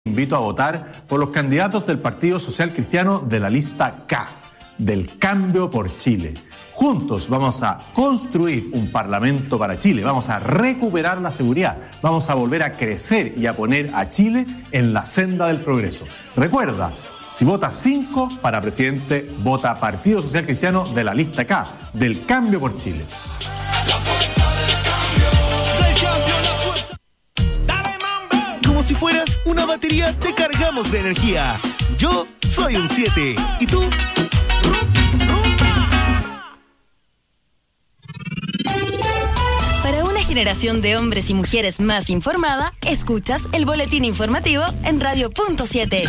Invito a votar por los candidatos del Partido Social Cristiano de la lista K, del Cambio por Chile. Juntos vamos a construir un parlamento para Chile, vamos a recuperar la seguridad, vamos a volver a crecer y a poner a Chile en la senda del progreso. Recuerda, si votas 5 para presidente, vota Partido Social Cristiano de la lista K, del Cambio por Chile. Como si fueras una batería, te cargamos de energía. Yo soy un 7. ¿Y tú? Para una generación de hombres y mujeres más informada, escuchas el boletín informativo en Radio.7.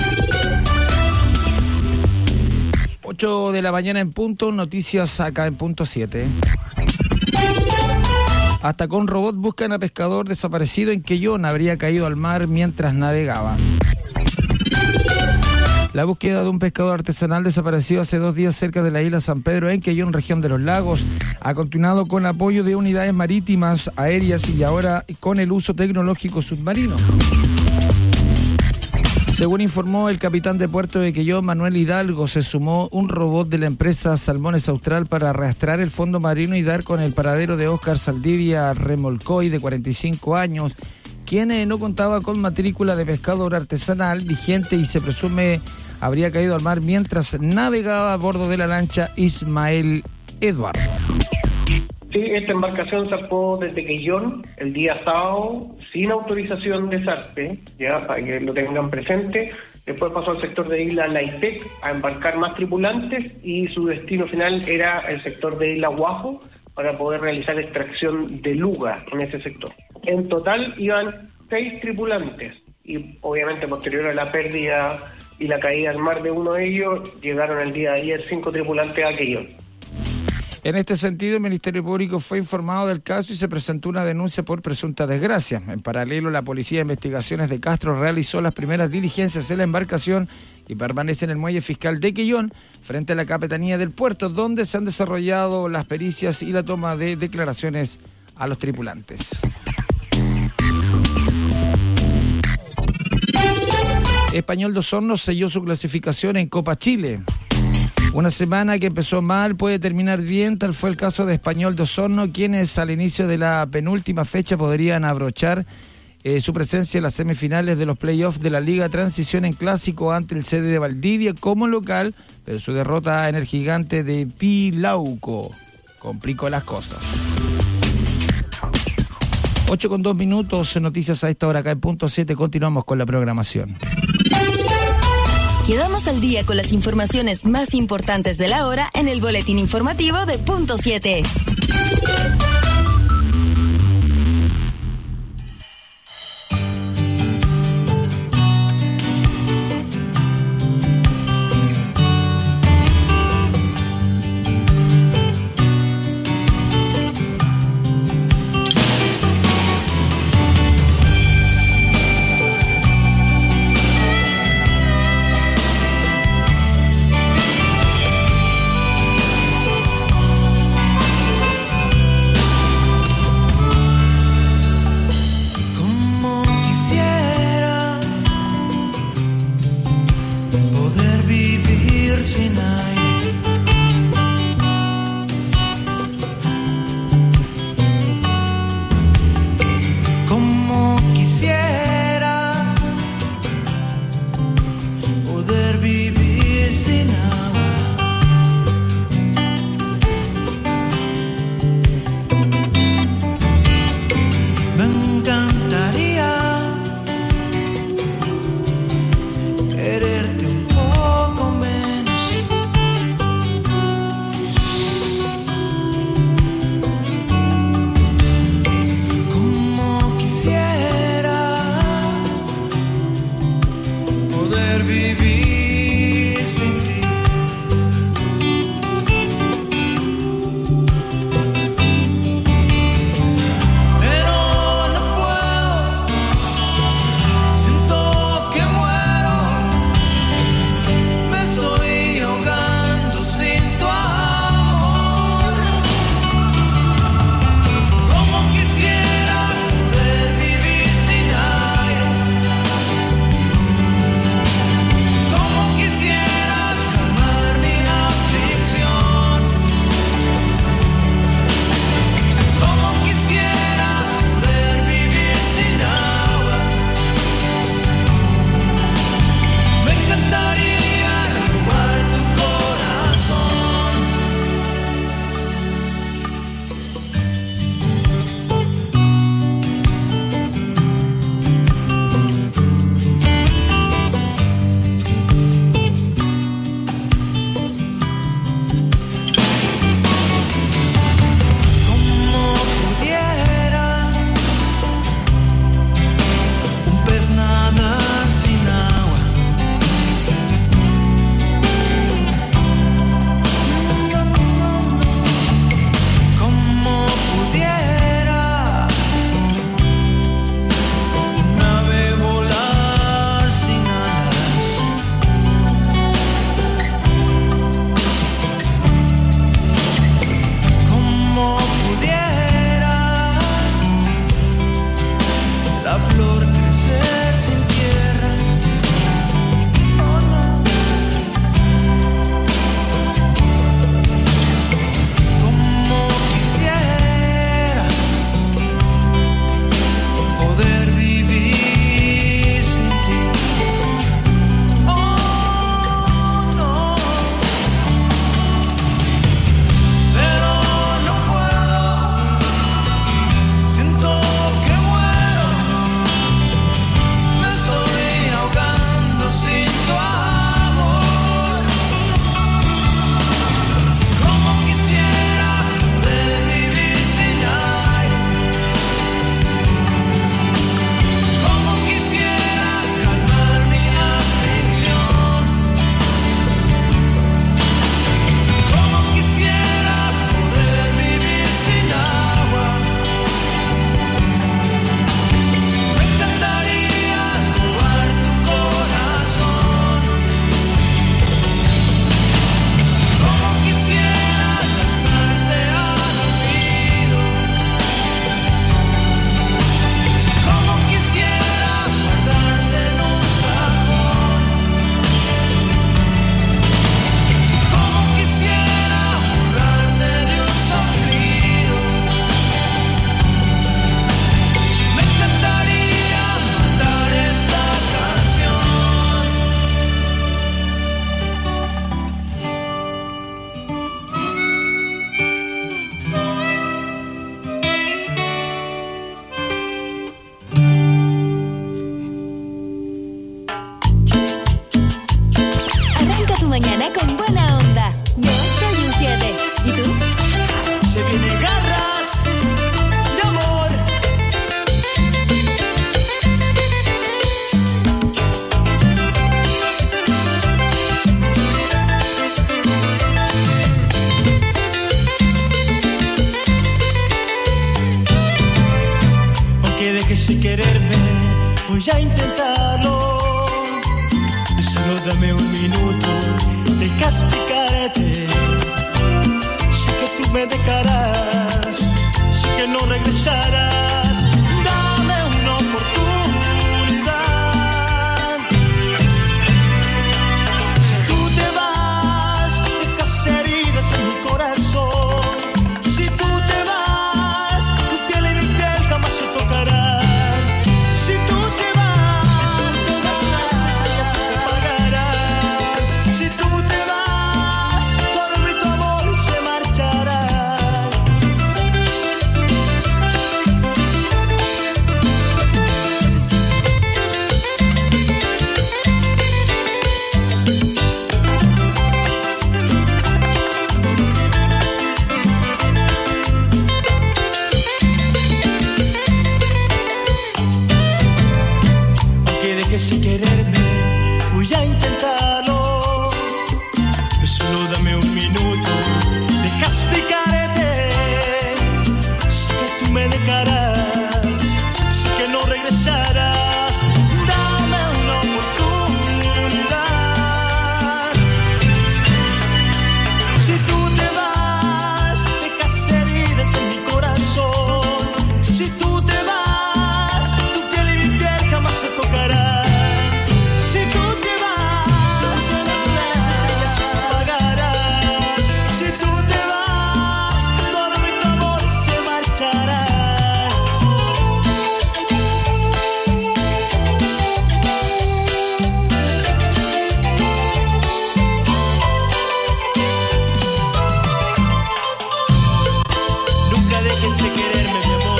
8 de la mañana en punto, noticias acá en punto 7. Hasta con robot buscan a pescador desaparecido en Quellón. Habría caído al mar mientras navegaba. La búsqueda de un pescador artesanal desaparecido hace 2 días cerca de la isla San Pedro en Quellón, región de los lagos, ha continuado con apoyo de unidades marítimas, aéreas y ahora con el uso tecnológico submarino. Según informó el capitán de puerto de Quellón, Manuel Hidalgo, se sumó un robot de la empresa Salmones Austral para rastrear el fondo marino y dar con el paradero de Óscar Saldivia Remolcoy, de 45 años, quien no contaba con matrícula de pescador artesanal vigente y se presume habría caído al mar mientras navegaba a bordo de la lancha Ismael Eduardo. Sí, esta embarcación zarpó desde Quellón el día sábado sin autorización de zarpe, ya para que lo tengan presente. Después pasó al sector de Isla Laitec a embarcar más tripulantes y su destino final era el sector de Isla Guajo para poder realizar extracción de luga en ese sector. En total iban 6 tripulantes y obviamente posterior a la pérdida y la caída al mar de uno de ellos, llegaron el día de ayer 5 tripulantes a Quellón. En este sentido, el Ministerio Público fue informado del caso y se presentó una denuncia por presunta desgracia. En paralelo, la Policía de Investigaciones de Castro realizó las primeras diligencias en la embarcación y permanece en el muelle fiscal de Quellón, frente a la Capitanía del Puerto, donde se han desarrollado las pericias y la toma de declaraciones a los tripulantes. Español de Osorno selló su clasificación en Copa Chile. Una semana que empezó mal puede terminar bien, tal fue el caso de Español de Osorno, quienes al inicio de la penúltima fecha podrían abrochar su presencia en las semifinales de los playoffs de la Liga Transición en Clásico ante el CD de Valdivia como local, pero su derrota en el gigante de Pilauco complicó las cosas. 8:02, noticias a esta hora acá en punto 7, continuamos con la programación. Quedamos al día con las informaciones más importantes de la hora en el boletín informativo de punto 7. mañana con buena onda. Yo soy un 7. ¿Y tú? Se viene garras de amor. Aunque dejes de quererme, voy a intentarlo. Solo dame un minuto, deja explicarte. Sé que tú me dejarás, sé que no regresarás. Dame una oportunidad. Si tú te vas, dejas heridas en mi corazón. Si tú te vas, tu piel y mi piel jamás se tocarán. Si tú te vas, las estrellas se apagarán. Si tú te vas, todo mi tu amor se marchará. Aunque dejes de quererme, voy a intentarlo. Solo dame un minuto, deja explicarte. Sé que tú me dejarás, sé que no regresarás. Dame una oportunidad. Si tú te vas, dejas heridas en mi corazón. Si tú te vas, tu piel y mi piel jamás se tocarán. Si tú te vas, las estrellas se apagarán. Si tú te vas, todo mi amor se marchará. Nunca dejes de quererme, mi amor.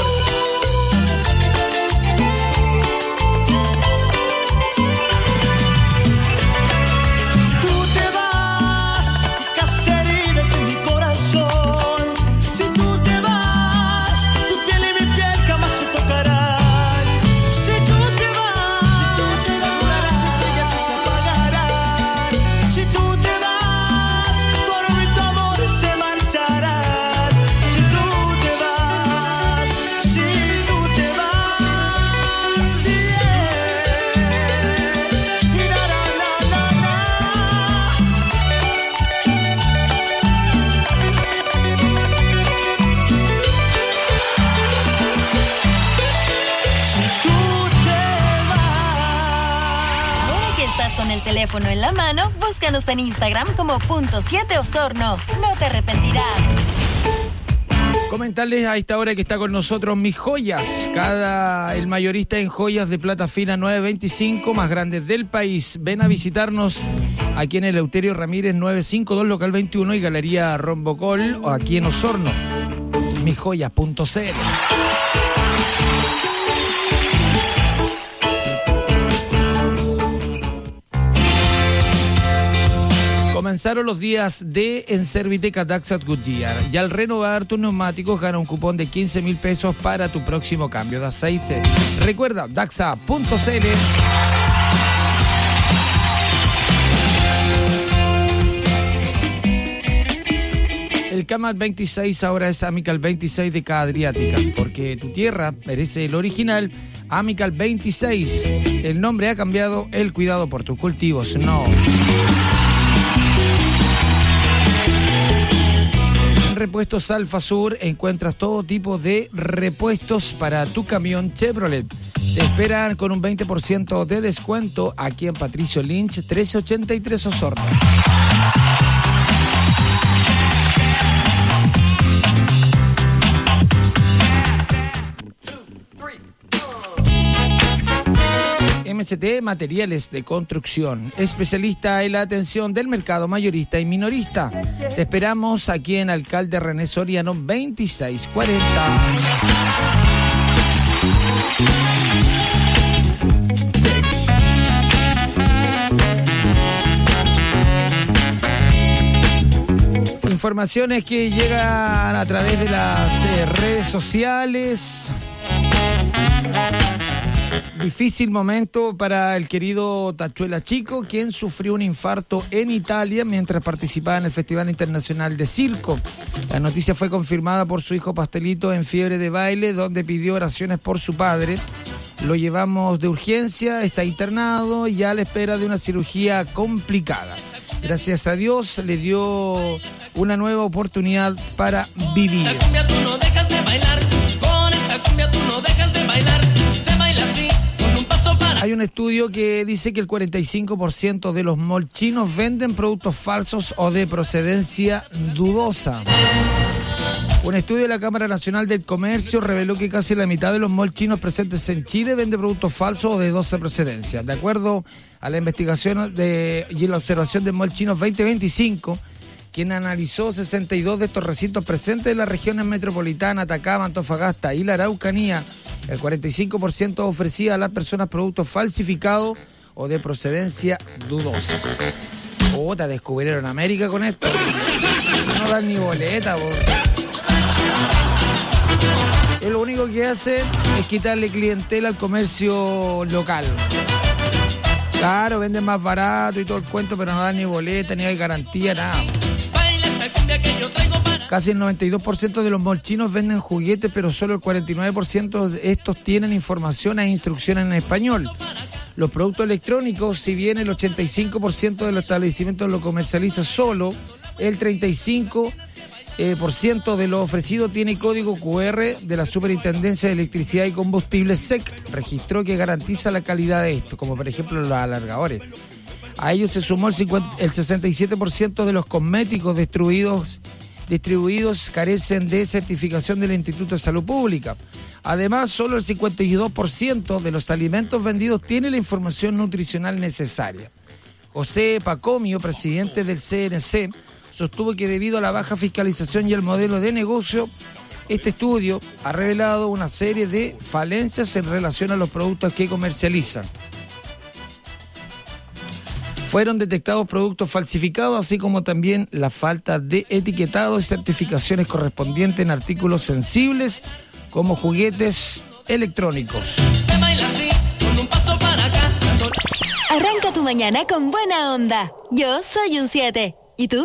Si tú te vas, dejas heridas en mi corazón. Si tú te vas, tu piel y mi piel jamás se tocarán. Si tú te vas, las estrellas se apagarán. Si tú te vas, todo mi tu amor se marchará. Si tú te vas, si tú te vas, si y la la la la la. Si tú te vas. Ahora que estás con el teléfono en la mano, búscanos en Instagram como .7 Osorno. No te arrepentirás. Comentarles a esta hora que está con nosotros Mis Joyas, el mayorista en joyas de plata fina 925, más grandes del país. Ven a visitarnos aquí en el Eleuterio Ramírez 952, local 21 y Galería Rombocol, o aquí en Osorno. Misjoyas.cl. Comenzaron los días de en Serviteca Daxat Goodyear y al renovar tus neumáticos gana un cupón de 15.000 pesos para tu próximo cambio de aceite. Recuerda, daxa.cl. El Camal 26 ahora es Amical 26 de Ca Adriática, porque tu tierra merece el original. Amical 26, el nombre ha cambiado, el cuidado por tus cultivos no. En Repuestos Alfa Sur encuentras todo tipo de repuestos para tu camión Chevrolet. Te esperan con un 20% de descuento aquí en Patricio Lynch 1383 Osorno. MCT Materiales de Construcción, especialista en la atención del mercado mayorista y minorista. Te esperamos aquí en Alcalde René Soriano 2640. Informaciones que llegan a través de las redes sociales. Difícil momento para el querido Tachuela Chico, quien sufrió un infarto en Italia mientras participaba en el Festival Internacional de Circo. La noticia fue confirmada por su hijo Pastelito en fiebre de baile, donde pidió oraciones por su padre. Lo llevamos de urgencia, está internado y a la espera de una cirugía complicada. Gracias a Dios le dio una nueva oportunidad para vivir. Esta cumbia tú no dejas de bailar, con esta cumbia tú no dejas de bailar, se baila así, con un paso para... Hay un estudio que dice que el 45% de los mall chinos venden productos falsos o de procedencia dudosa. Un estudio de la Cámara Nacional del Comercio reveló que casi la mitad de los mall chinos presentes en Chile vende productos falsos o de dudosa procedencia. De acuerdo a la investigación y la observación de Mall Chinos 2025, quien analizó 62 de estos recintos presentes en las regiones metropolitanas, Atacama, Antofagasta y la Araucanía, el 45% ofrecía a las personas productos falsificados o de procedencia dudosa. Puta, descubrieron América con esto. No dan ni boleta, vos. Lo único que hace es quitarle clientela al comercio local. Claro, venden más barato y todo el cuento, pero no dan ni boleta, ni hay garantía, nada. Casi el 92% de los mall chinos venden juguetes, pero solo el 49% de estos tienen información e instrucciones en español. Los productos electrónicos, si bien el 85% de los establecimientos lo comercializa solo, el 35% de lo ofrecido tiene código QR de la Superintendencia de Electricidad y Combustible SEC, registró que garantiza la calidad de esto, como por ejemplo los alargadores. A ellos se sumó el 67% de los cosméticos distribuidos carecen de certificación del Instituto de Salud Pública. Además, solo el 52% de los alimentos vendidos tiene la información nutricional necesaria. José Pacomio, presidente del CNC, sostuvo que debido a la baja fiscalización y el modelo de negocio, este estudio ha revelado una serie de falencias en relación a los productos que comercializan. Fueron detectados productos falsificados, así como también la falta de etiquetado y certificaciones correspondientes en artículos sensibles como juguetes electrónicos. Se baila así, con un paso para acá. Arranca tu mañana con buena onda. Yo soy un 7. ¿Y tú?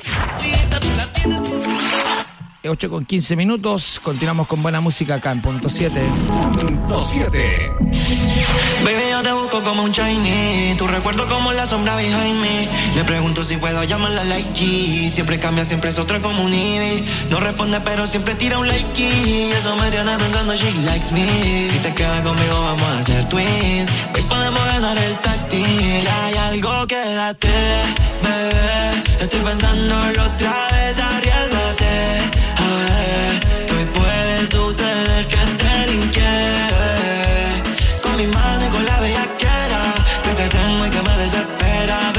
8:15. Continuamos con buena música acá en Punto 7. Punto 7. Baby, yo te busco como un Chinese. Tu recuerdo como la sombra behind me. Le pregunto si puedo llamarla like G. Siempre cambia, siempre es otra como un Ivy. No responde, pero siempre tira un like. Y eso me tiene pensando, she likes me. Si te quedas conmigo, vamos a hacer twins. Hoy podemos ganar el táctil. Hay algo, quédate, bebé. Estoy pensándolo otra vez, arriesgate. A ver, que hoy puede suceder que te linke. Con mi mano y con la bellaquera que te tengo y que me desespera,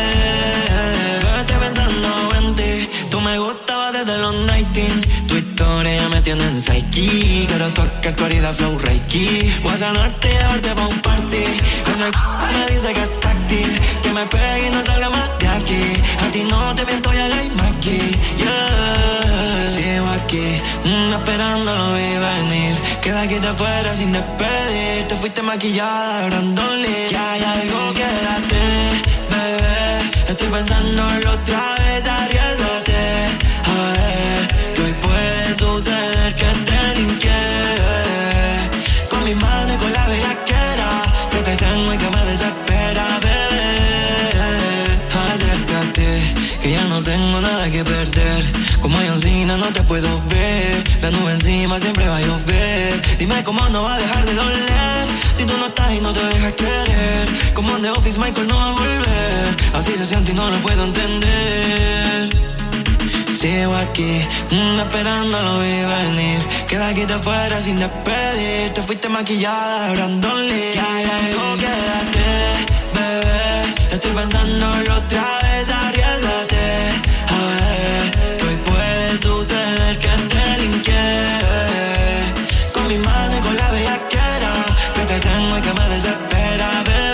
bebé. Estoy pensando en ti. Tú me gustabas desde los 19. Tu historia ya me tiene en psyche. Quiero tocar tu herida flow reiki. Voy a sanarte y llevarte pa' un party. Ese me dice que es táctil. Que me pegue y no salga más de aquí. A ti no te miento, ya hay más aquí. Yeah. Sigo aquí, esperando lo vi venir. Queda aquí de afuera sin despedir. Te fuiste maquillada, Brandon Lee. Que hay algo, quédate, bebé. Estoy pensándolo otra vez, arriesgate. A ver, que hoy puede suceder que te linke. Con mi mano y con la bellaquera que te tengo y que me desespera, bebé. Acércate, que ya no tengo nada que perder. Como John Cena no te puedo ver. La nube encima siempre va a llover. Dime cómo no va a dejar de doler. Si tú no estás y no te dejas querer. Como en The Office Michael no va a volver. Así se siente y no lo puedo entender. Sigo aquí, esperando lo vi venir. Queda aquí de afuera sin despedir. Te fuiste maquillada, Brandon Lee. Que hay algo, quédate, bebé. Estoy pensándolo otra vez, arriesgate. A ver, que hoy puede suceder que te linke. Con mi mano y con la bellaquera que te tengo y que me desespera, bebé.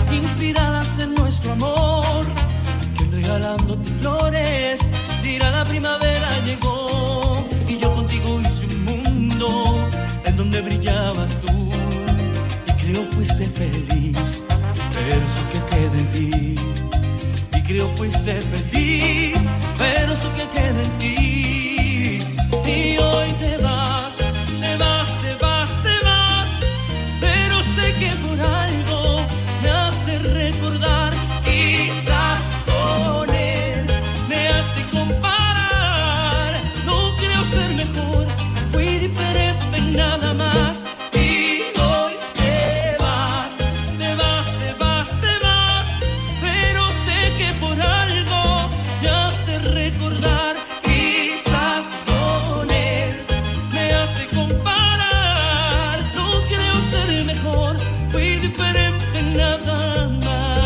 inspiradas en nuestro amor. Quien regalándote flores dirá la primavera llegó. Y yo contigo hice un mundo en donde brillabas tú. Y creo fuiste feliz, pero eso que queda en ti. Y creo fuiste feliz, pero eso que queda en ti. Y hoy te vas, te vas, te vas, te vas. Pero sé que por algo me hace recordar. Quizás con él me hace comparar. No creo ser mejor, fui diferente en nada más. Y hoy te vas, te vas, te vas, te vas. Pero sé que por algo me hace recordar. Quizás con él me hace comparar. No creo ser mejor, fui diferente en nada más.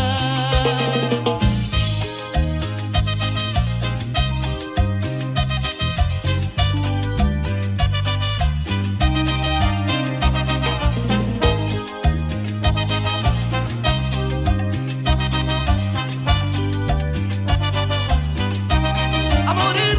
A morir.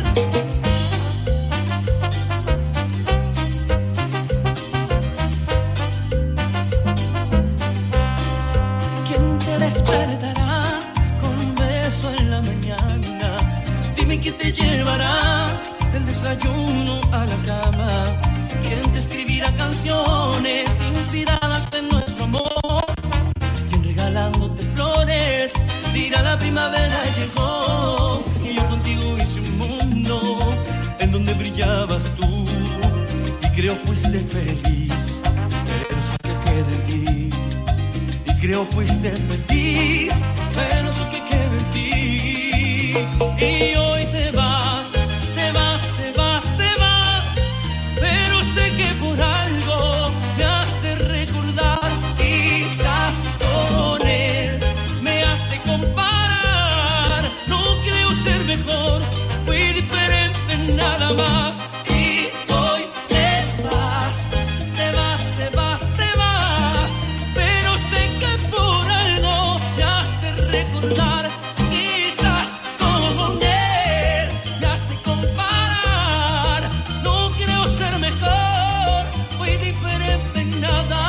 ¿Quién te despertará con un beso en la mañana? Dime quién te llevará del desayuno a la cama. ¿Quién te escribirá canciones inspiradas en nuestro amor? ¿Quién regalándote flores dirá la primavera llegó? Y yo contigo hice un mundo en donde brillabas tú. Y creo fuiste feliz, pero eso que queda en ti. Y creo fuiste feliz, pero eso que queda en ti. Y hoy te vas, te vas, te vas, te vas. Pero sé que por algo me hace recordar. Quizás con él me hace comparar. No creo ser mejor, fui diferente en nada más. Y hoy te vas, te vas, te vas, te vas. Pero sé que por algo me hace recordar. Quizás con él me hace comparar. No creo ser mejor, fui diferente en nada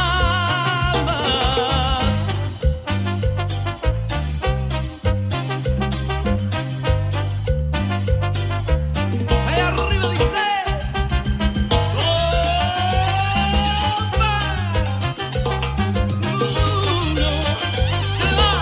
más. Ahí arriba dice ¡Opa! No, se va.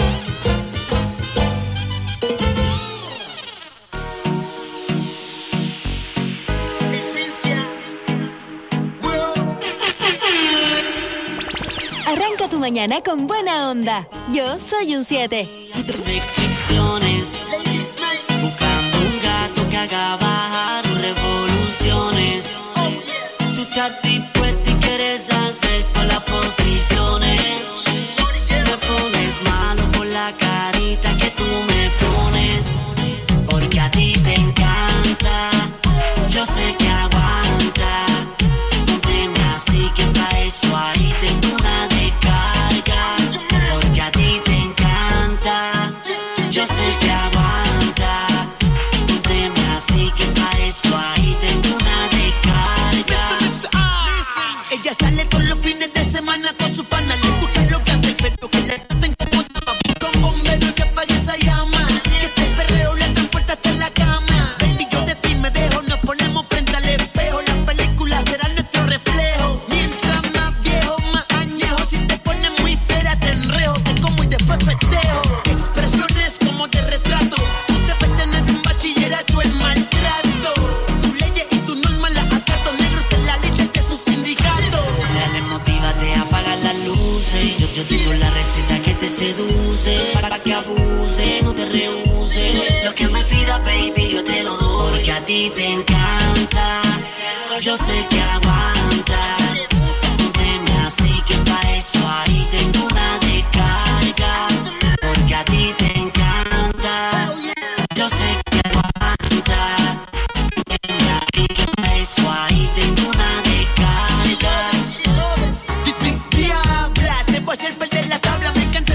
Arranca tu mañana con buena onda. Yo soy un 7. Restricciones, buscando un gato que haga bajar revoluciones. Tú estás dispuesta y quieres hacer todas las posiciones. Me pones malo por la carita que tú me pones, porque a ti te encanta. Yo sé que aguanta. Pónteme así que pa' eso ahí tengo una descarga, porque a ti te encanta. Yo sé que aguanta. Pónteme así que pa' eso ahí tengo una descarga. Ella sale todos los fines de semana con su pana. Le gusta lo que hace, pero que la traten como tapa. Con bombero que apague esa llama. Que este perreo la transporta hasta la cama. Baby, yo de ti me dejo. Nos ponemos frente al espejo. Las películas serán nuestro reflejo. Mientras más viejo, más añejo. Si te pones muy fea, te enrejo. Te como y después festejo. Expresiones como de retrato. Tú debes tener un bachillerato en maltrato. Tus leyes y tus normas las acato. Negro te la lista de su sindicato. Dale, motívate a apagar las luces. Yo tengo la receta que te seduce. Para que abuse, no te rehúse. Lo que me pida, baby, yo te lo doy, porque a ti te encanta. Yo sé que aguanta. Pónteme así que pa' eso ahí tengo una descarga, porque a ti te encanta. Yo sé que aguanta. Pónteme así que pa' eso ahí tengo una descarga. Diabla, te voy a hacer perder la tabla. Me encanta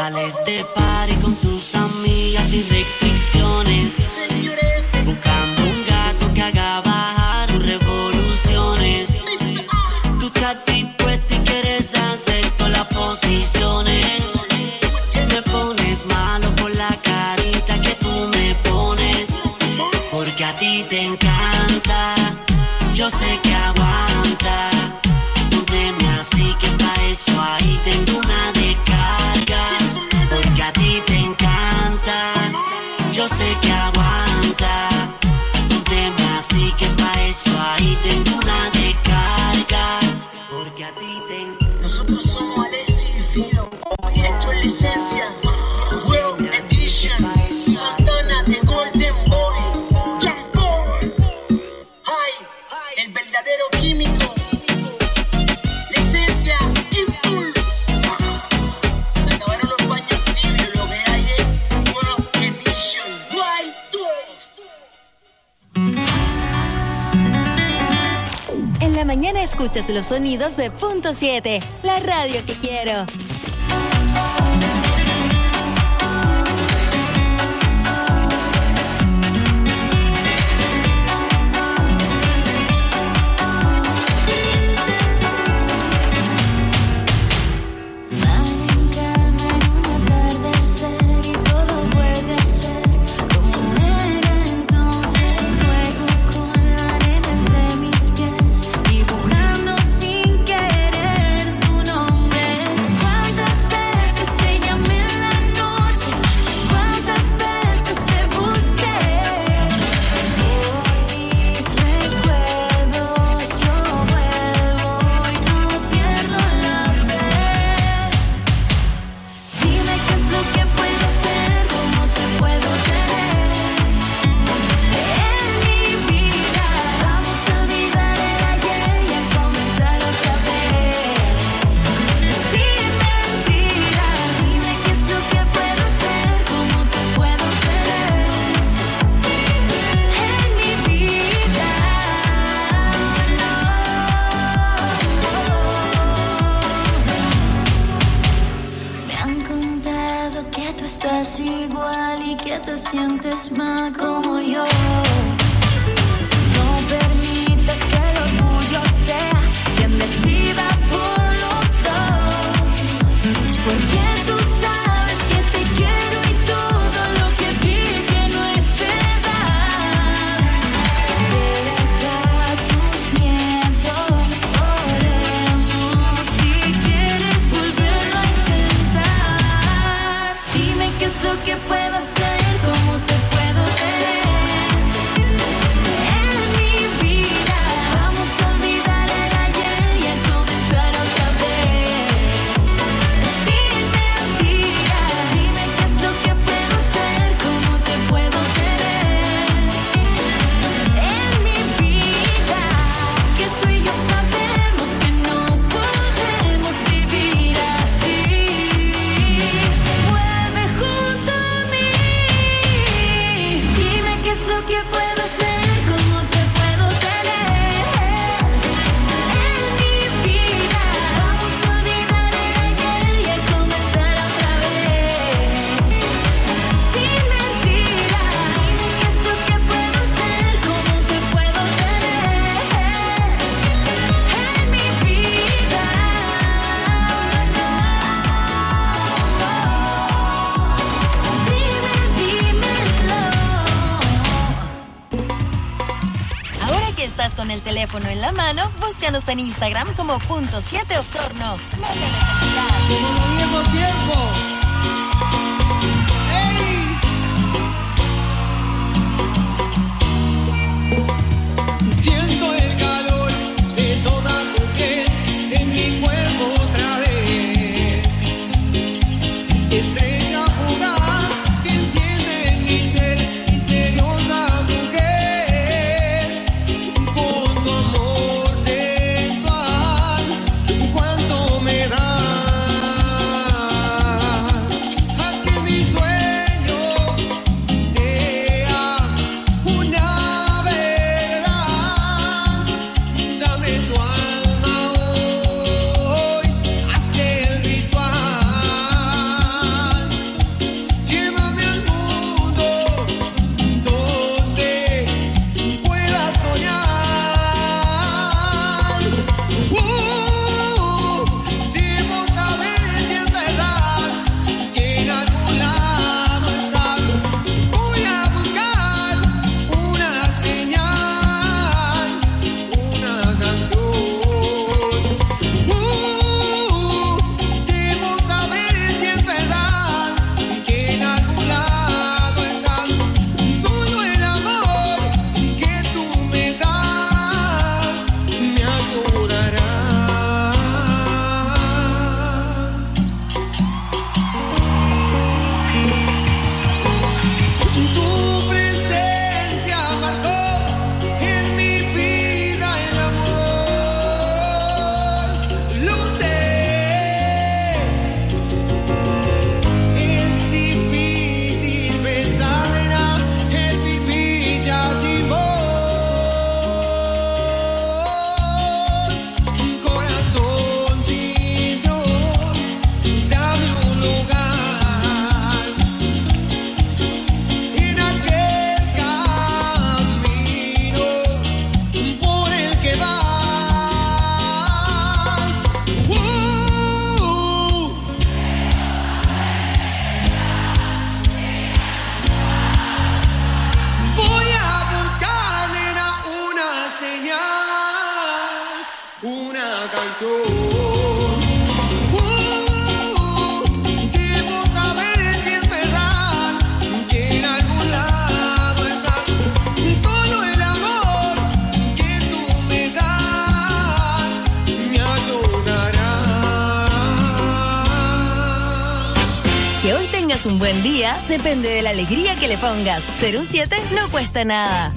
Sales de party con tus amigas sin restricciones, buscando un gato que haga bajar tus revoluciones. Tú estás dispuesta y quieres hacer todas las posiciones. Me pones malo por la carita que tú me pones, porque a ti te encanta. Yo sé que aguanta. Pónteme así que pa' eso ahí tengo una descarga, porque a ti te encanta. Yo sé que aguanta. Pónteme así que pa' eso ahí tengo una descarga, porque a ti te encanta. Nosotros somos Alessi y Fido, esto es licencia, World Edition, Santana de Golden Boy, Jampor, el verdadero químico, licencia y full. Se acabaron los baños tibios, lo que hay es World Edition, En la mañana escuchas los sonidos de Punto 7, la radio que quiero. estás igual y que te sientes mal como yo. No permitas que el orgullo sea quien decida por los dos, porque tú sabes que te quiero y todo lo que dije no es verdad. Deja tus miedos, oremos si quieres volverlo a intentar. Dime qué es lo que puedo hacer, cómo te puedo tener. Estás con el teléfono en la mano, búscanos en Instagram como .7 Osorno. Como viejo tiempo. Siento el calor de toda tu piel en mi cuerpo otra vez. Estrella fugaz que enciende en mi ser misteriosa mujer. Con tu amor desval, cuánto me das. una canción. Debo saber si es verdad que en algún lado está todo el amor que tú me das, me ayudará. Que hoy tengas un buen día depende de la alegría que le pongas. Ser un 7 no cuesta nada.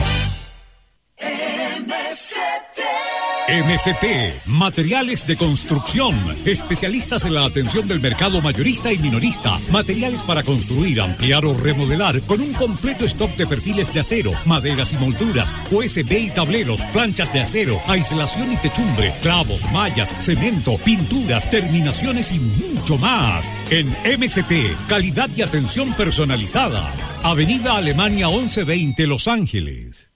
MCT, materiales de construcción, especialistas en la atención del mercado mayorista y minorista, materiales para construir, ampliar o remodelar, con un completo stock de perfiles de acero, maderas y molduras, USB y tableros, planchas de acero, aislación y techumbre, clavos, mallas, cemento, pinturas, terminaciones y mucho más. En MCT, calidad y atención personalizada. Avenida Alemania 1120, Los Ángeles.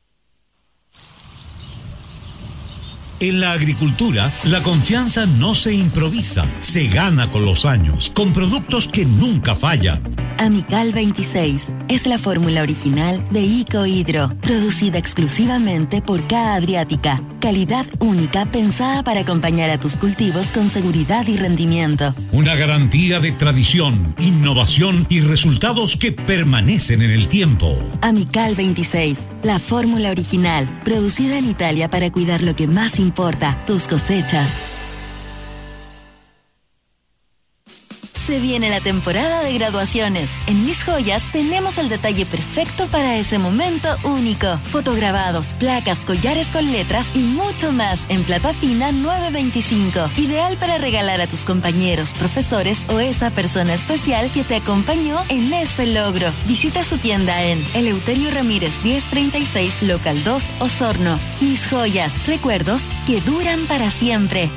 En la agricultura, la confianza no se improvisa, se gana con los años, con productos que nunca fallan. Amical 26 es la fórmula original de Icohidro, producida exclusivamente por K Adriática. Calidad única pensada para acompañar a tus cultivos con seguridad y rendimiento. Una garantía de tradición, innovación y resultados que permanecen en el tiempo. Amical 26, la fórmula original, producida en Italia para cuidar lo que más importa, tus cosechas. Se viene la temporada de graduaciones. En Mis Joyas tenemos el detalle perfecto para ese momento único. Fotograbados, placas, collares con letras y mucho más en plata fina 9.25. Ideal para regalar a tus compañeros, profesores o esa persona especial que te acompañó en este logro. Visita su tienda en Eleuterio Ramírez 1036, Local 2, Osorno. Mis Joyas, recuerdos que duran para siempre.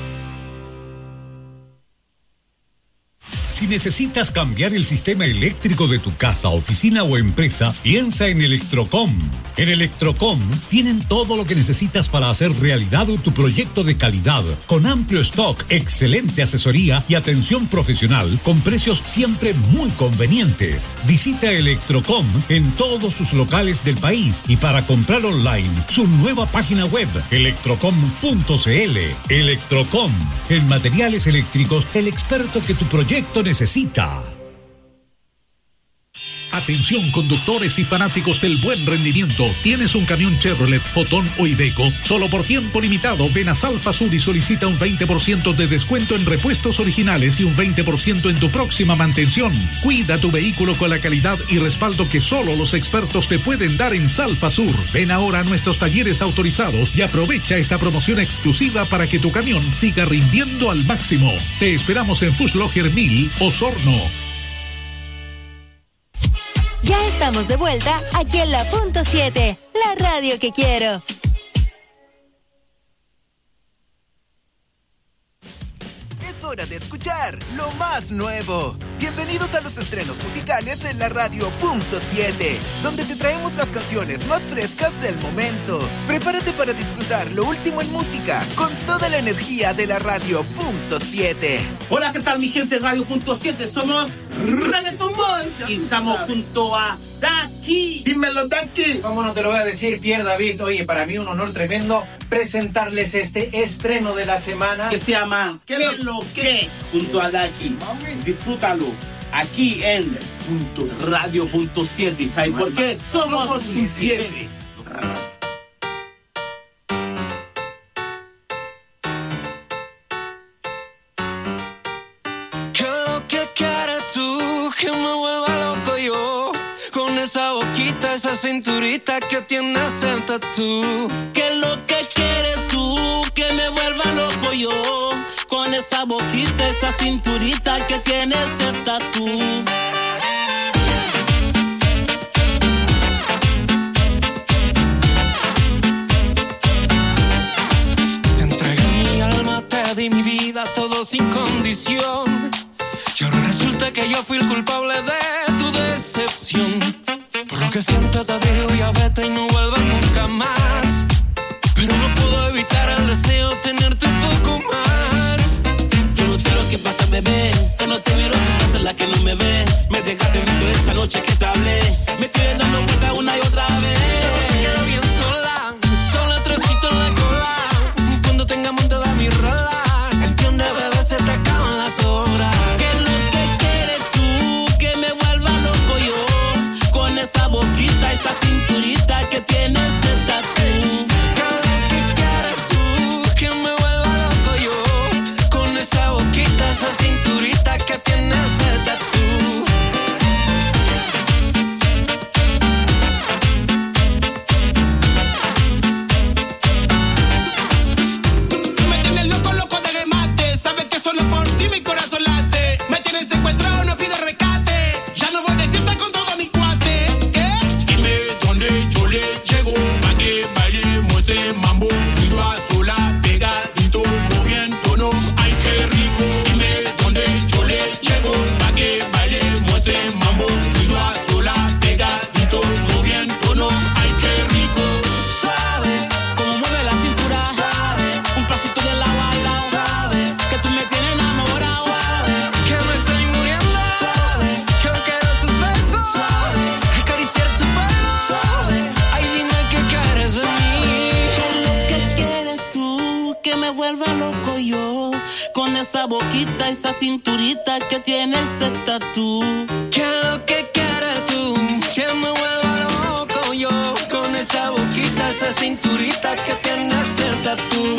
Si necesitas cambiar el sistema eléctrico de tu casa, oficina o empresa, piensa en Electrocom. En Electrocom tienen todo lo que necesitas para hacer realidad tu proyecto de calidad, con amplio stock, excelente asesoría y atención profesional, con precios siempre muy convenientes. Visita Electrocom en todos sus locales del país y para comprar online, su nueva página web, electrocom.cl. Electrocom, en materiales eléctricos, el experto que tu proyecto necesita. Atención conductores y fanáticos del buen rendimiento. ¿Tienes un camión Chevrolet, Fotón o Iveco? Solo por tiempo limitado, ven a Salfa Sur y solicita un 20% de descuento en repuestos originales y un 20% en tu próxima mantención. Cuida tu vehículo con la calidad y respaldo que solo los expertos te pueden dar en Salfa Sur. Ven ahora a nuestros talleres autorizados y aprovecha esta promoción exclusiva para que tu camión siga rindiendo al máximo. Te esperamos en Fußlocher 1000, Osorno. Ya estamos de vuelta aquí en la Punto 7, la radio que quiero. Es hora de escuchar lo más nuevo. Bienvenidos a los estrenos musicales en la radio Punto 7, donde te traemos las canciones más frescas del momento. Prepárate para disfrutar lo último en música con toda la energía de la radio Punto 7. Hola, ¿qué tal mi gente de Radio Punto 7? Somos Reggaeton Boys y estamos junto a Daki. Dímelo, Daki. ¿Cómo no te lo voy a decir, Pierre David? Oye, para mí un honor tremendo presentarles este estreno de la semana que se llama ¿Qué lo que? Junto a Daki. Disfrútalo aquí en Radio Punto 7. ¿Sabes por qué? Somos un 7. ¿Qué lo que quieres tú? Que me vuelva loco yo. Con esa boquita, esa cinturita que tienes en tatú. ¿Qué es lo que quieres tú? Que me vuelva loco yo. Con esa boquita, esa cinturita que tienes en tatú. Te entregué mi alma, te di mi vida, todo sin condición. Y ahora resulta que yo fui el culpable de tu decepción. Por lo que siento te digo ya vete y no vuelvas nunca más. Pero no puedo evitar el deseo de tenerte un poco más. Yo no sé lo que pasa, bebé. Cuando te miro tú pasas la que no me ve. Me dejaste visto esa noche que te hablé. Me estoy dando vuelta una y otra vez. Pero se queda bien sola, sola trocito en la cola. Cuando tengamos de dar que me vuelva loco yo, con esa boquita, esa cinturita que tiene ese tatú. ¿Qué es lo que quieres tú? Que me vuelva loco yo, con esa boquita, esa cinturita que tiene ese tatú.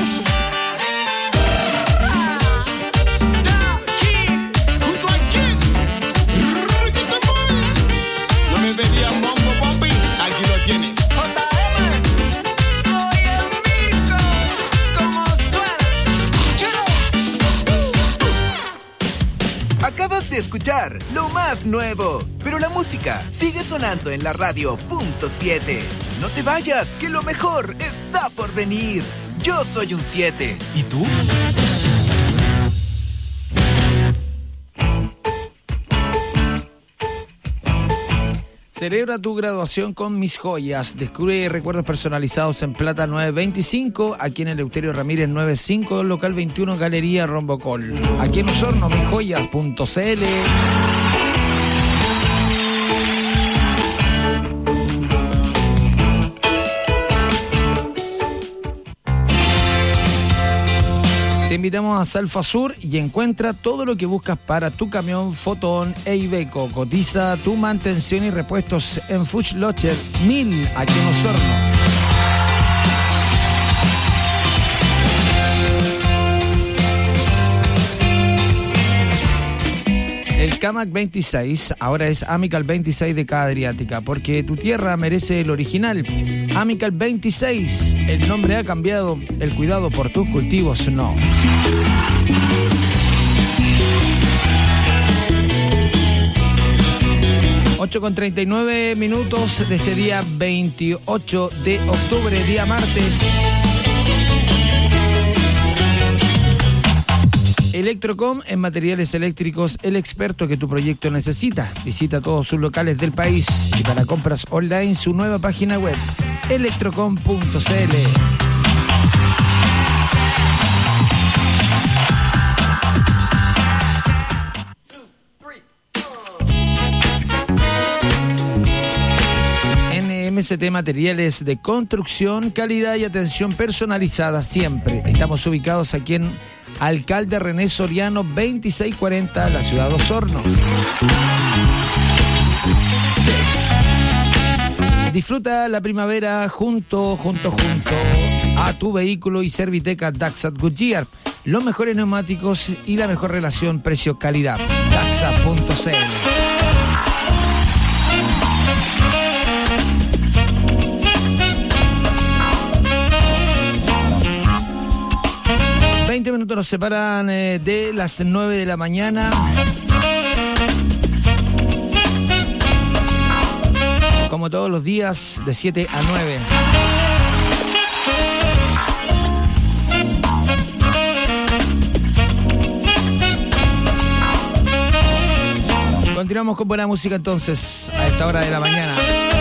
Acabas de escuchar lo más nuevo, pero la música sigue sonando en la radio .7. No te vayas, que lo mejor está por venir. Yo soy un 7. ¿Y tú? Celebra tu graduación con Mis Joyas. Descubre recuerdos personalizados en Plata 925, aquí en Eleuterio Ramírez 95, local 21, Galería Rombocol. Aquí en Osorno, misjoyas.cl. Te invitamos a Salfa Sur y encuentra todo lo que buscas para tu camión, Fotón e Iveco. Cotiza tu mantención y repuestos en Fuchs Locher 1000, aquí en Osorno. El CAMAC 26 ahora es Amical 26 de cada Adriática, porque tu tierra merece el original. Amical 26, el nombre ha cambiado, el cuidado por tus cultivos no. Con 39 minutos de este día 28 de octubre, día martes. Electrocom, en materiales eléctricos, el experto que tu proyecto necesita. Visita todos sus locales del país y para compras online su nueva página web, electrocom.cl. MST Materiales de Construcción, calidad y atención personalizada siempre. Estamos ubicados aquí en Alcalde René Soriano 2640, la ciudad de Osorno. Disfruta la primavera junto a tu vehículo y Serviteca Daxat Goodyear. Los mejores neumáticos y la mejor relación precio-calidad. Daxat.cl. 20 minutos nos separan de las 9 de la mañana. Como todos los días, de 7 a 9. Continuamos con buena música entonces, a esta hora de la mañana.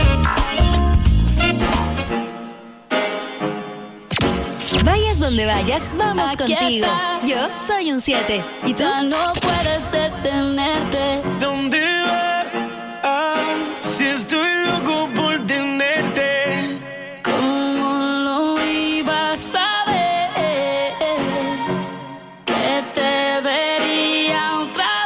Vayas donde vayas, vamos Aquí contigo. estás. Yo soy un 7. ¿Y tú? Ya no puedes detenerte. ¿Dónde vas? Si estoy loco por tenerte. ¿Cómo lo ibas a ver? Que te vería otra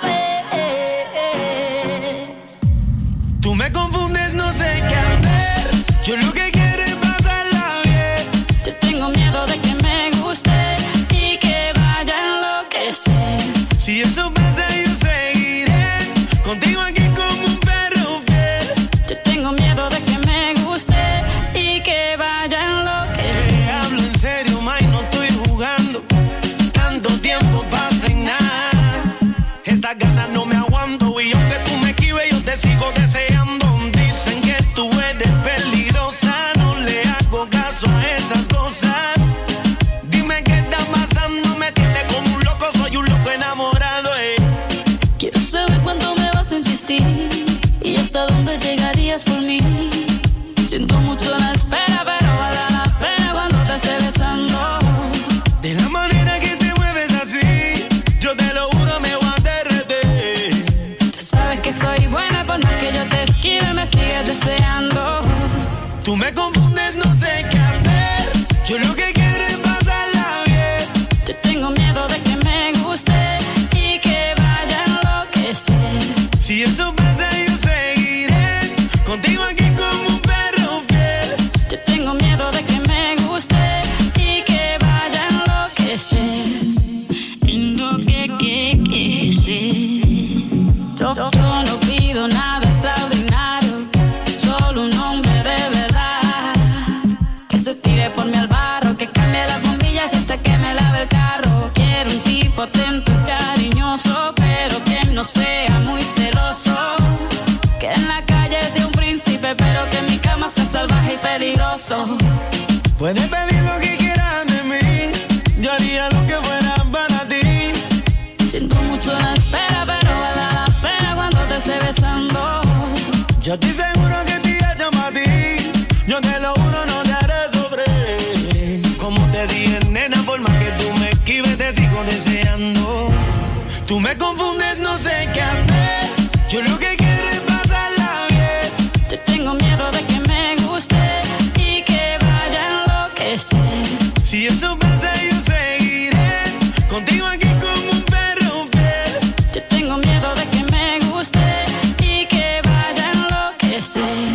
vez. Tú me confundes, no sé qué hacer. Yo lo que quiero es pasarla bien. Yo tengo miedo de que me guste y que vaya a enloquecer. Si eso pasa, yo seguiré contigo aquí como un perro fiel. Yo tengo miedo de que me guste y que vaya a enloquecer. Te hablo en serio, ma, y no estoy jugando. Tanto tiempo pasa en nada. Estas ganas no me aguanto y aunque tú me esquives, yo te sigo deseando. Dicen que tú eres peligrosa, no le hago caso a esas cosas. Dime qué está pasando, me tiene como un loco, soy un loco enamorado. Quiero saber cuánto me vas a insistir y hasta dónde llegarías por mí. Siento mucho la espera, pero vale la pena cuando te esté besando. De la manera que te mueves así, yo te lo juro, me voy a derretir. Tú sabes que soy buena, por más que yo te esquive, me sigues deseando. Tú me confundes, no sé qué hacer. Yo lo que quiero es pasarla bien. corazón. Puedes pedir lo que quieras de mí, yo haría lo que fuera para ti. Siento mucho la espera, pero vale la pena cuando te esté besando. Yo estoy seguro que te llama a ti, yo te lo juro, no te haré sufrir. Como te dije, nena, por más que tú me esquives, te sigo deseando. Tú me confundes, no sé qué hacer, yo lo que quiero es pasarla bien. Yo tengo miedo de que me guste y que vaya a enloquecer. Si eso pasa, yo seguiré contigo aquí como un perro fiel. Yo tengo miedo de que me guste y que vaya a enloquecer.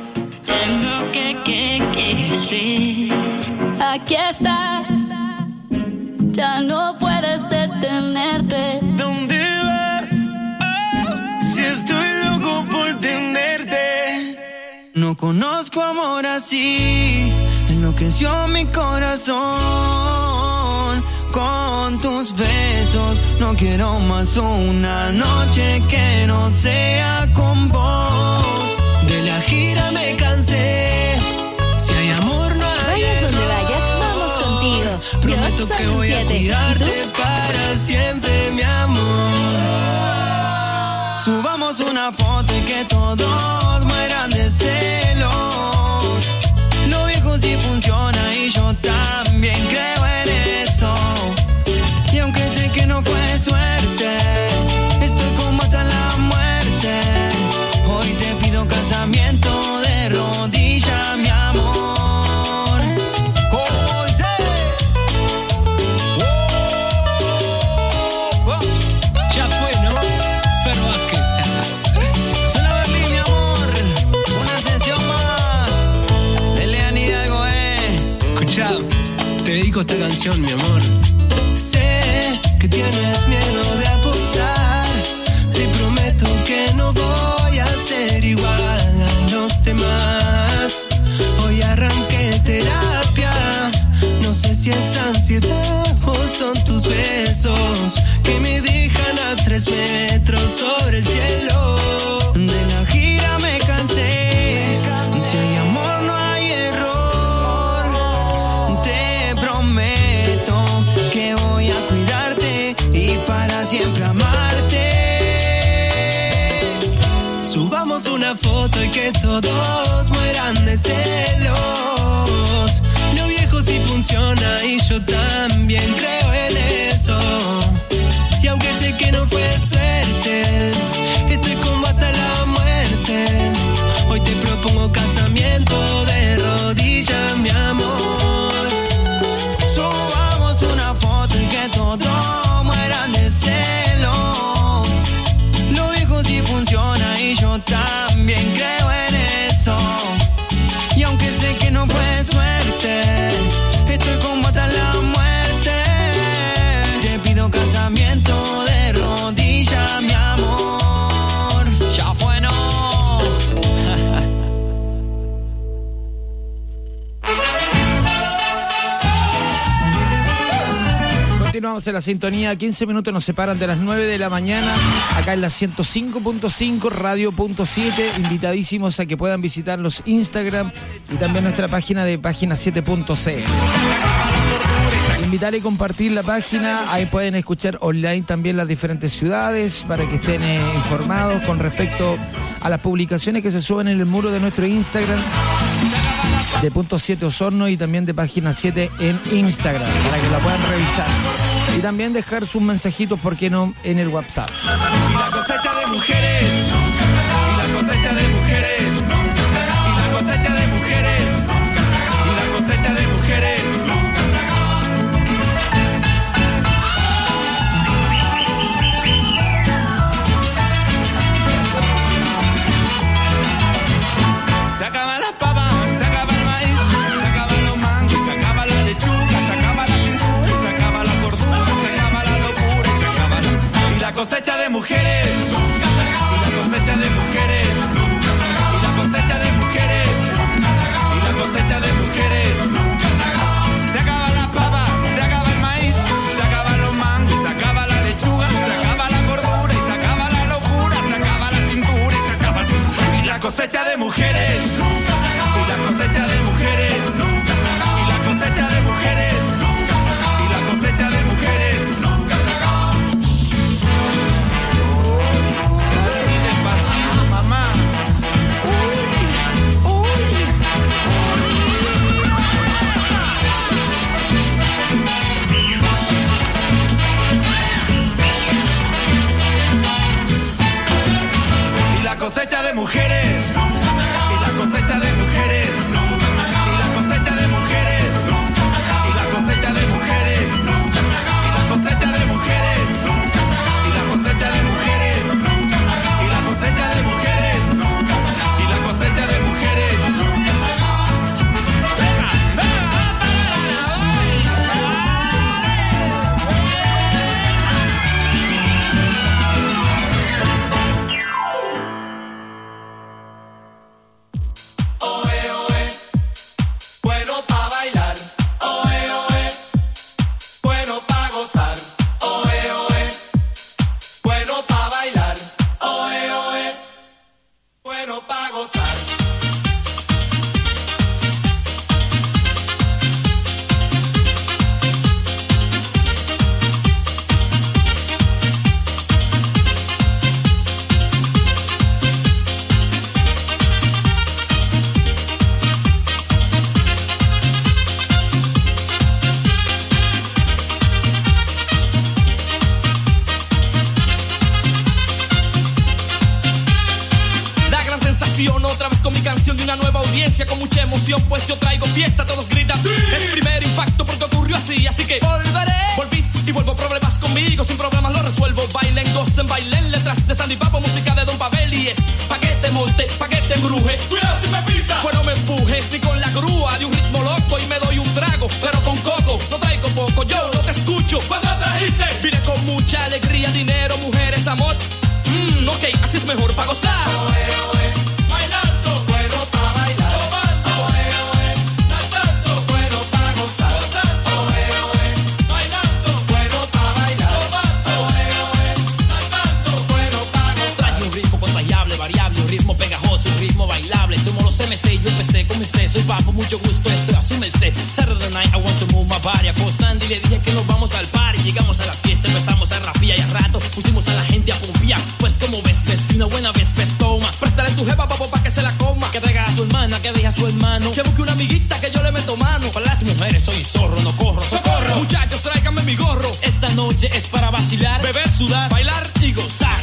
Sí. Aquí estás, ya no puedes detenerte. ¿Dónde vas? Si estoy loco por tenerte. No conozco amor así, enloqueció mi corazón. Con tus besos no quiero más una noche que no sea con vos. De la gira me cansé, si hay amor no hay. Vayas donde vayas, vamos contigo. Prometo que voy a cuidarte para siempre, mi amor. Subamos una foto y que todos mueran de celos. Lo viejo sí funciona y yo también creo en eso. Y aunque sé que no fue suerte, estoy como hasta la muerte. Hoy te pido casamiento de rodillas, mi amor. Ya fue, ¿no? Pero Vázquez. Suena Berlín, mi amor. Una sesión más de Lean Hidalgo, Escuchá, te dedico esta canción, mi amor. Sé que tienes miedo de apostar. Te prometo que no voy a ser igual a los demás. Hoy arranqué terapia. No sé si es ansiedad o son tus besos que me dejan a 3 metros sobre el cielo. De la gira me cansé. Si hay amor no hay error. Te prometo que voy a cuidarte y para siempre amarte. Subamos una foto y que todos mueran de celos. Lo viejo sí funciona y yo también creo en eso. Y aunque sé que no fue suerte, estoy como hasta la muerte. Hoy te propongo casamiento de rodillas, mi amor. Subamos una foto y que todos mueran de celos. Lo viejo sí funciona y yo también creo en eso. Y aunque sé que no fue suerte, estoy como hasta la muerte. Te pido casamiento de rodillas, mi amor. Ya fue, no. Continuamos en la sintonía, 15 minutos nos separan de las 9 de la mañana, acá en la 105.5, radio.7, invitadísimos a que puedan visitar los Instagram y también nuestra página de página7.c. Invitar y compartir la página, ahí pueden escuchar online también las diferentes ciudades para que estén informados con respecto a las publicaciones que se suben en el muro de nuestro Instagram de Punto 7 Osorno y también de Página 7 en Instagram para que la puedan revisar y también dejar sus mensajitos, ¿por qué no?, en el WhatsApp. Y la cosecha de mujeres, y la cosecha de mujeres, y la cosecha de mujeres, y la cosecha de mujeres. Se acaban las papas, se acaba el maíz, se acaban los mangos, se acaba la lechuga, se acaba la cintura, se acaba la cordura, se acaba la locura, se acaba la... Y la cosecha de mujeres, y la cosecha mujeres. Y la cosecha de mujeres. Y la cosecha de mujeres. Y la cosecha de mujeres. Y la cosecha de mujeres. Y la cosecha de mujeres. Y la cosecha de mujeres. Y la cosecha de mujeres. Otra vez con mi canción de una nueva audiencia, con mucha emoción, pues yo traigo fiesta, todos gritan. ¡Sí! Es mi primer impacto porque ocurrió así que volveré. Volví y vuelvo, problemas conmigo, sin problemas lo resuelvo. Bailen, gocen, bailen, letras de Sandy Papo, música de Don Pavel. Y es pa' que te monte, pa' que te embruje. Cuidado si me pisas. Bueno, me empujes ni con la grúa de un ritmo loco y me doy un trago, pero con coco, no traigo poco, yo no te escucho. ¿Cuándo trajiste? Vine con mucha alegría, dinero, mujeres, amor. Ok, así es mejor pa' gozar. Soy Papo, mucho gusto, estoy a su merced. Saturday night, I want to move my body. A Sandy le dije que nos vamos al party. Llegamos a la fiesta, empezamos a rapear y al rato pusimos a la gente a pompear. Pues como ves, una buena vez, toma. Préstale tu jefa, papo, pa' que se la coma. Que traiga a su hermana, que deje a su hermano. Que busque una amiguita, que yo le meto mano. Para las mujeres soy zorro, no corro, socorro. Muchachos, tráiganme mi gorro. Esta noche es para vacilar, beber, sudar, bailar y gozar.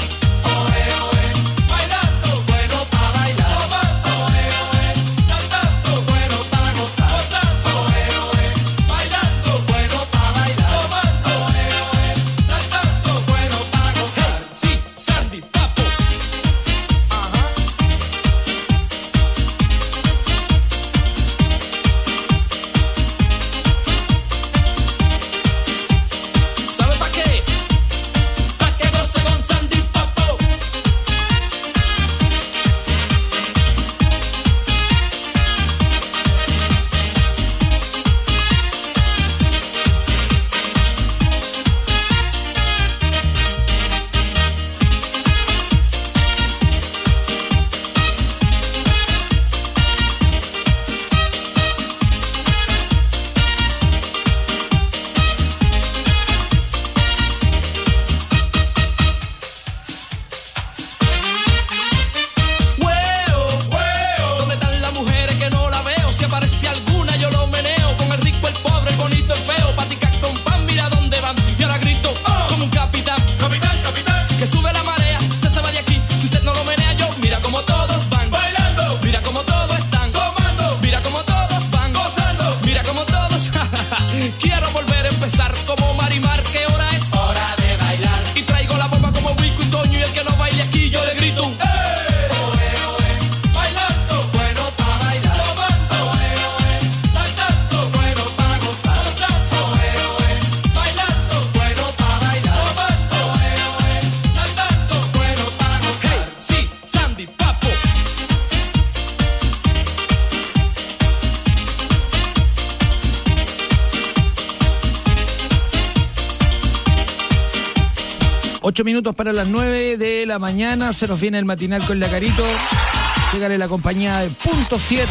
Ocho minutos para las 9 de la mañana. Se nos viene el matinal con la Carito. Llegale la compañía de Punto 7.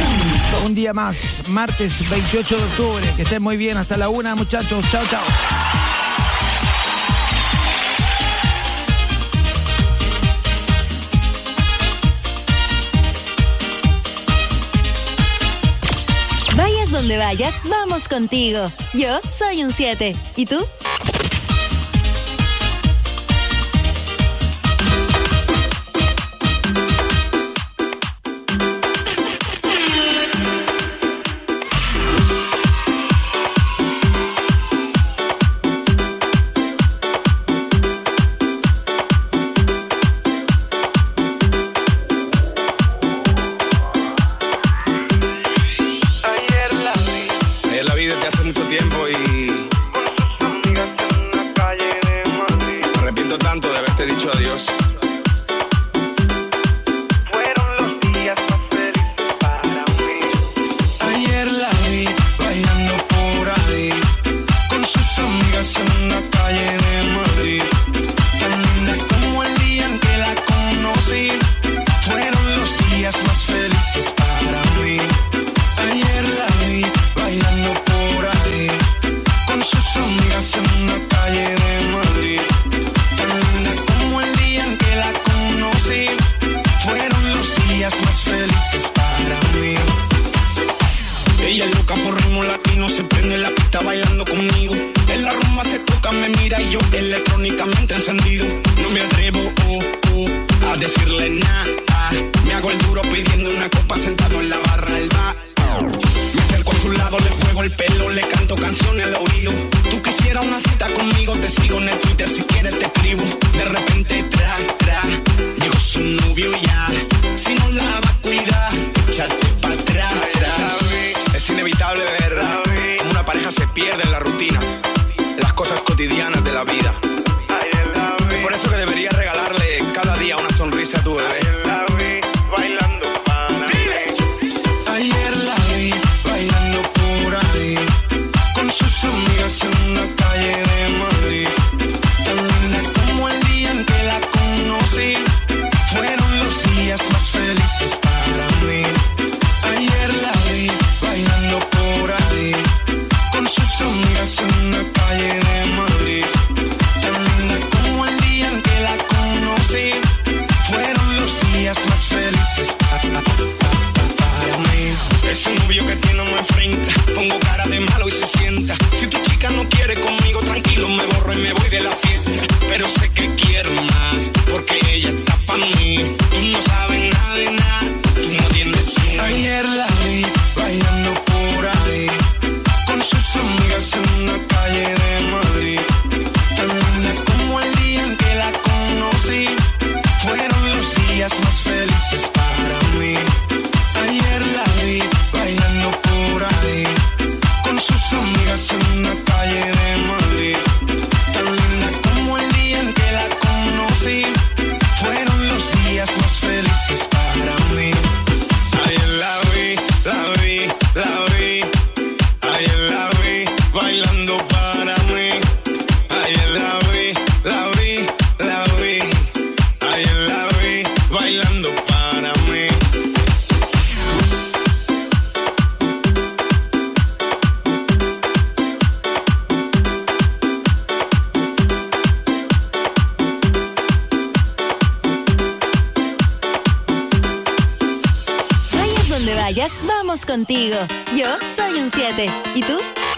Un día más, martes 28 de octubre. Que estén muy bien. Hasta la 1, muchachos. Chao, chao. Vayas donde vayas, vamos contigo. Yo soy un 7. ¿Y tú? haberte dicho adiós. Fueron los días más felices para mí. Ayer la vi bailando por ahí con sus amigas en una calle de Madrid. Tan linda como el día en que la conocí. Fueron los días más felices para mí. Ayer la vi bailando por ahí con sus amigas en una calle de Madrid. Tan linda como el día en que la conocí. Fueron los días más felices para mí. Ella es loca por ritmo latino, se prende la pista bailando conmigo. En la rumba se toca, me mira y yo electrónicamente encendido. No me atrevo a decirle nada. Me hago el duro pidiendo una copa sentado en la barra del bar. Me acerco a su lado, le juego el pelo, le canto canciones al oído. Tú quisieras una cita conmigo, te sigo en el Twitter, si quieres te escribo. De repente llegó su novio ya. Si no la va a cuidar, échate para atrás. Es inevitable ver cómo una pareja se pierde en la rutina, las cosas cotidianas de la vida. Es por eso que deberías regalarle cada día una sonrisa a tu bebé. Bailando para mí. Ayer la vi bailando por ahí con sus amigas en una calle de Madrid. Tan linda como el día en que la conocí. Fueron los días más felices para mí. Ayer la vi bailando por ahí con sus amigas en una calle de Madrid. Tan linda como el día en que la conocí. Fueron los días más felices para mí. Ese novio que tiene me enfrenta. Pongo cara de malo y se sienta. Si tu chica no quiere conmigo, tranquilo, me borro y me voy de la fiesta. Pero sé que quiero más, porque ella está pa' mí. Tú no sabes nada de nada, tú no tienes una. Ayer la vi bailando por ahí con sus amigas en una calle de Madrid. Tan linda como el día en que la conocí. Fueron los días más felices para mí. Ayer la vi bailando por ahí con sus amigas en una calle de Madrid. Tan linda como el día en que la conocí. Fueron los días más felices para mí. Ayer la vi, la vi, la vi. Ayer la vi bailando para mí. Ayer la vi, la vi, la vi. Ayer la vi bailando para mí. Vayas donde vayas, vamos contigo. Yo soy un 7. ¿Y tú?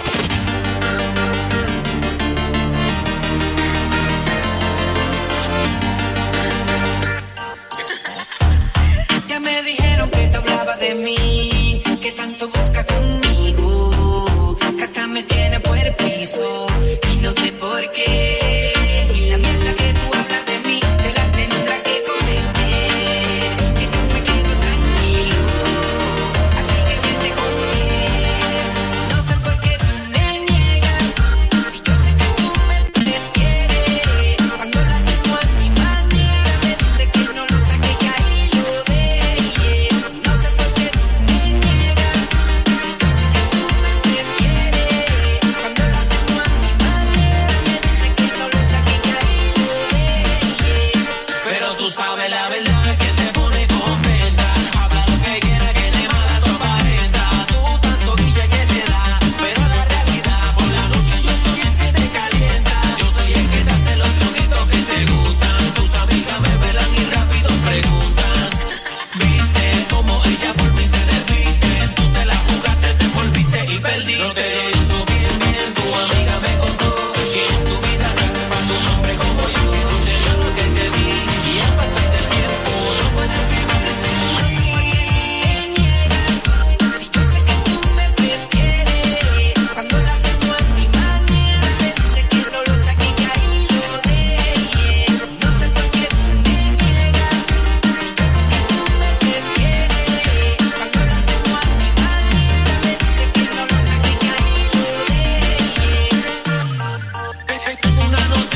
Ya me dijeron que te hablaba de mí, que tanto busca conmigo, que hasta me tiene por el piso y no sé por qué. Y la mierda que tú hablas de mí te la tendrá que cometer, que no me quedo tranquilo, así que vete con él. No sé por qué tú me niegas, si yo sé que tú me prefieres. Cuando lo hacemos a mi manera me dice que no lo saque, que ahí lo deje. No sé por qué tú me niegas, si yo sé que tú me prefieres. Cuando lo hacemos a mi manera me dice que no lo saque, que ahí lo deje. Pero tú sabes la verdad que te pone contenta. Habla lo que quiera, que te mala tu aparenta. Tú tanto guilla que te da, pero la realidad por la noche yo soy el que te calienta. Yo soy el que te hace los truquitos que te gustan. Tus amigas me velan y rápido preguntan. Viste como ella por mí se desviste. Tú te la jugaste, te volviste y perdiste. No te lo hizo bien, tu amiga me contó que en tu vida no hace falta un hombre como yo. Que no te dio lo que te di y al pasar del tiempo no puedes vivir sin mí. Si yo sé que tú me prefieres, cuando lo hacemos a mi manera me dice que no lo saque, que ahí lo deje. No sé por qué tú me niegas, si yo sé que tú me prefieres. Cuando lo hacemos a mi manera me dice que no lo saque, que ahí lo deje. Una noche